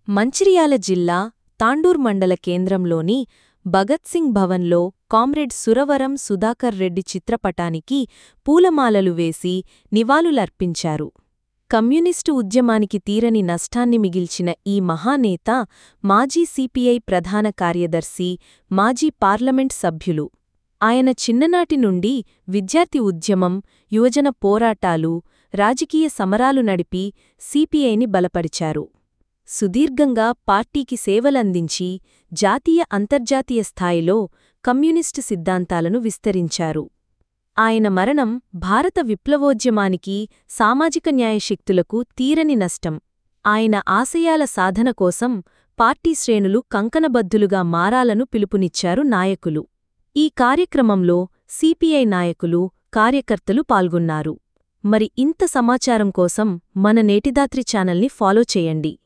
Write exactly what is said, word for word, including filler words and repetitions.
మంచిర్యాల జిల్లా తాండూర్ మండల కేంద్రంలోని భగత్ సింగ్ భవన్లో కామ్రేడ్ సురవరం సుధాకర్ రెడ్డి చిత్రపటానికి పూలమాలలు వేసి నివాళులర్పించారు. కమ్యూనిస్టు ఉద్యమానికి తీరని నష్టాన్ని మిగిల్చిన ఈ మహానేత మాజీ సిపిఐ ప్రధాన కార్యదర్శి, మాజీ పార్లమెంట్ సభ్యులు. ఆయన చిన్ననాటి నుండి విద్యార్థి ఉద్యమం, యువజన పోరాటాలు, రాజకీయ సమరాలు నడిపి సిపిఐని బలపరిచారు. సుదీర్ఘంగా పార్టీకి సేవలందించి జాతీయ అంతర్జాతీయ స్థాయిలో కమ్యూనిస్టు సిద్ధాంతాలను విస్తరించారు. ఆయన మరణం భారత విప్లవోద్యమానికి, సామాజిక న్యాయ శక్తులకు తీరని నష్టం. ఆయన ఆశయాల సాధన కోసం పార్టీ శ్రేణులు కంకణబద్ధులుగా మారాలను పిలుపునిచ్చారు నాయకులు. ఈ కార్యక్రమంలో సిపిఐ నాయకులు, కార్యకర్తలు పాల్గొన్నారు. మరి ఇంత సమాచారం కోసం మన నేటిదాత్రి ఛానల్ని ఫాలో చేయండి.